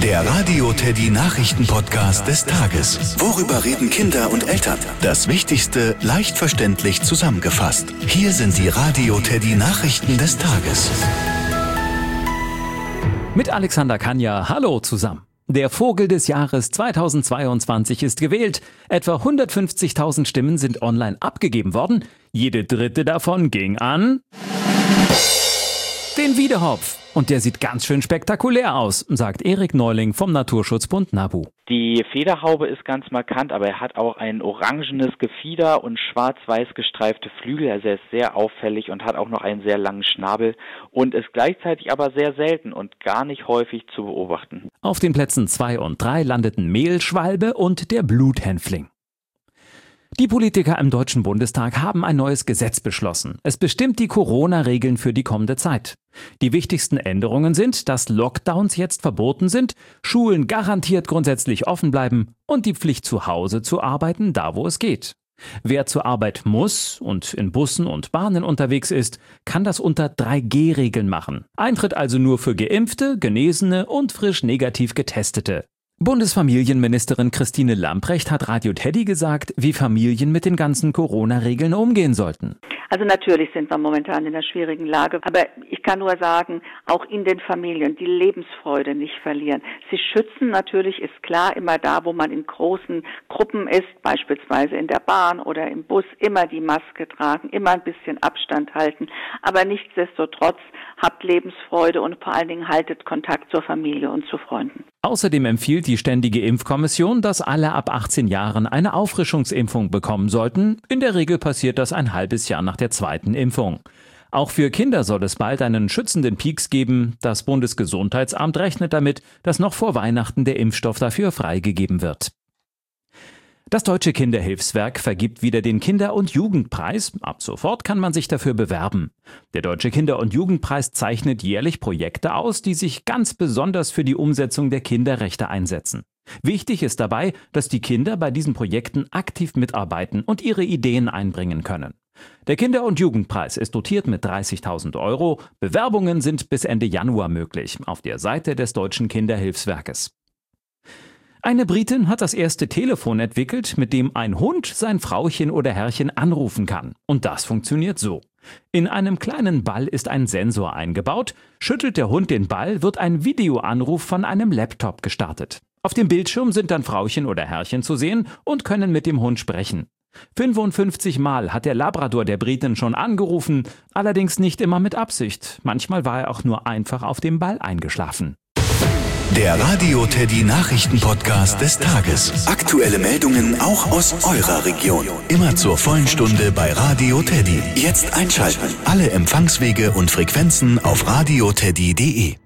Der Radio Teddy Nachrichten-Podcast des Tages. Worüber reden Kinder und Eltern? Das Wichtigste leicht verständlich zusammengefasst. Hier sind die Radio Teddy Nachrichten des Tages. Mit Alexander Kanja, hallo zusammen. Der Vogel des Jahres 2022 ist gewählt. Etwa 150.000 Stimmen sind online abgegeben worden. Jede dritte davon ging an den Wiedehopf. Und der sieht ganz schön spektakulär aus, sagt Erik Neuling vom Naturschutzbund NABU. Die Federhaube ist ganz markant, aber er hat auch ein orangenes Gefieder und schwarz-weiß gestreifte Flügel. Also er ist sehr auffällig und hat auch noch einen sehr langen Schnabel und ist gleichzeitig aber sehr selten und gar nicht häufig zu beobachten. Auf den Plätzen 2 und 3 landeten Mehlschwalbe und der Bluthänfling. Die Politiker im Deutschen Bundestag haben ein neues Gesetz beschlossen. Es bestimmt die Corona-Regeln für die kommende Zeit. Die wichtigsten Änderungen sind, dass Lockdowns jetzt verboten sind, Schulen garantiert grundsätzlich offen bleiben und die Pflicht zu Hause zu arbeiten, da wo es geht. Wer zur Arbeit muss und in Bussen und Bahnen unterwegs ist, kann das unter 3G-Regeln machen. Eintritt also nur für Geimpfte, Genesene und frisch negativ Getestete. Bundesfamilienministerin Christine Lambrecht hat Radio Teddy gesagt, wie Familien mit den ganzen Corona-Regeln umgehen sollten. Also natürlich sind wir momentan in einer schwierigen Lage, aber ich kann nur sagen, auch in den Familien die Lebensfreude nicht verlieren. Sie schützen natürlich, ist klar, immer da, wo man in großen Gruppen ist, beispielsweise in der Bahn oder im Bus, immer die Maske tragen, immer ein bisschen Abstand halten, aber nichtsdestotrotz habt Lebensfreude und vor allen Dingen haltet Kontakt zur Familie und zu Freunden. Außerdem empfiehlt die Ständige Impfkommission, dass alle ab 18 Jahren eine Auffrischungsimpfung bekommen sollten. In der Regel passiert das ein halbes Jahr nach der zweiten Impfung. Auch für Kinder soll es bald einen schützenden Pieks geben. Das Bundesgesundheitsamt rechnet damit, dass noch vor Weihnachten der Impfstoff dafür freigegeben wird. Das Deutsche Kinderhilfswerk vergibt wieder den Kinder- und Jugendpreis. Ab sofort kann man sich dafür bewerben. Der Deutsche Kinder- und Jugendpreis zeichnet jährlich Projekte aus, die sich ganz besonders für die Umsetzung der Kinderrechte einsetzen. Wichtig ist dabei, dass die Kinder bei diesen Projekten aktiv mitarbeiten und ihre Ideen einbringen können. Der Kinder- und Jugendpreis ist dotiert mit 30.000 €. Bewerbungen sind bis Ende Januar möglich auf der Seite des Deutschen Kinderhilfswerkes. Eine Britin hat das erste Telefon entwickelt, mit dem ein Hund sein Frauchen oder Herrchen anrufen kann. Und das funktioniert so. In einem kleinen Ball ist ein Sensor eingebaut. Schüttelt der Hund den Ball, wird ein Videoanruf von einem Laptop gestartet. Auf dem Bildschirm sind dann Frauchen oder Herrchen zu sehen und können mit dem Hund sprechen. 55 Mal hat der Labrador der Britin schon angerufen, allerdings nicht immer mit Absicht. Manchmal war er auch nur einfach auf dem Ball eingeschlafen. Der Radio Teddy Nachrichten-Podcast des Tages. Aktuelle Meldungen auch aus eurer Region. Immer zur vollen Stunde bei Radio Teddy. Jetzt einschalten. Alle Empfangswege und Frequenzen auf radioteddy.de.